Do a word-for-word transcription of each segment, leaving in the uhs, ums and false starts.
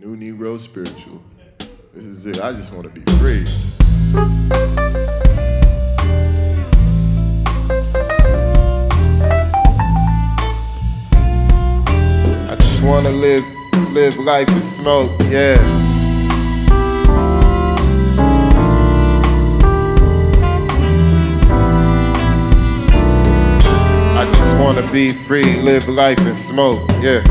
New Negro Spiritual. This is it. I just want to be free. I just want to live, live life and smoke, yeah. I just want to be free, live life and smoke, yeah.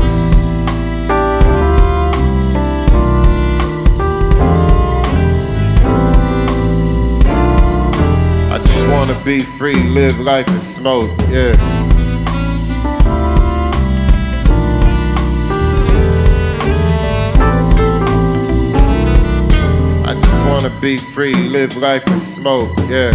I just want to be free, live life and smoke, yeah. I just want to be free, live life and smoke, yeah.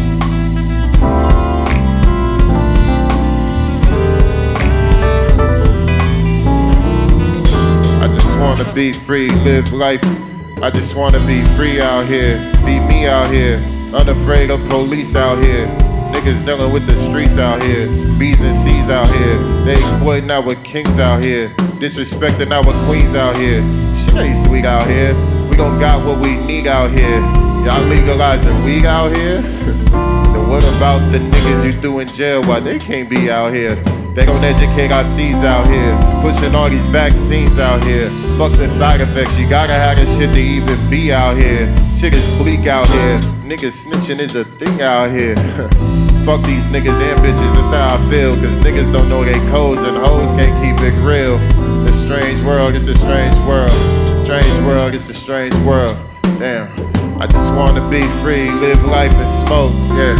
I just want to be free, live life. I just want to be free out here, be me out here. Unafraid of police out here. Niggas dealing with the streets out here. B's and C's out here. They exploiting our kings out here. Disrespecting our queens out here. Shit ain't sweet out here. We don't got what we need out here. Y'all legalizing weed out here? Then what about the niggas you threw in jail? Why they can't be out here? They don't educate our seeds out here. Pushing all these vaccines out here. Fuck the side effects. You gotta have this shit to even be out here. Shit is bleak out here. Niggas snitching is a thing out here. Fuck these niggas and bitches, that's how I feel. Cause niggas don't know they codes and hoes can't keep it real. It's a strange world, it's a strange world. Strange world, it's a strange world. Damn, I just wanna be free, live life and smoke, yeah.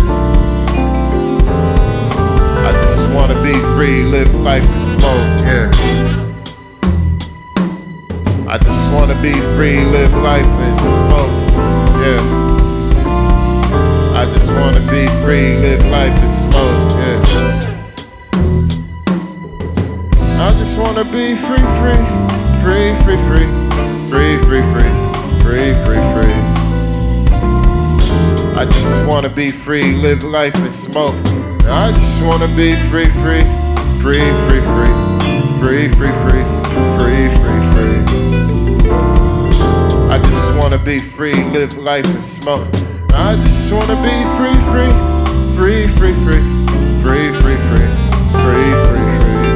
I just wanna be free, live life and smoke, yeah. I just wanna be free, live life and smoke, yeah. I just wanna be free, live life and smoke, yeah. I just wanna be free, free, free, free, free, free, free, free, free, free, free. I just wanna be free, live life and smoke. I just wanna be free, free, free, free, free, free, free, free, free, free, free. I just wanna be free, live life and smoke. I just wanna be free, free, free, free, free, free, free, free, free, free, free.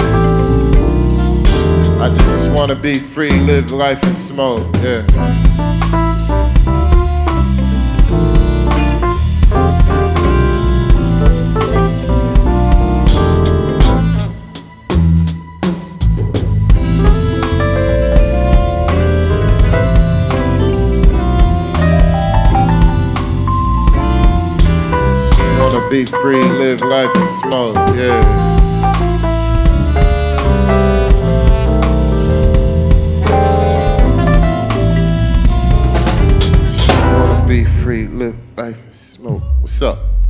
I just wanna be free, live life and smoke, yeah. Be free, live life and smoke, yeah. Just wanna be free, live life and smoke. What's up?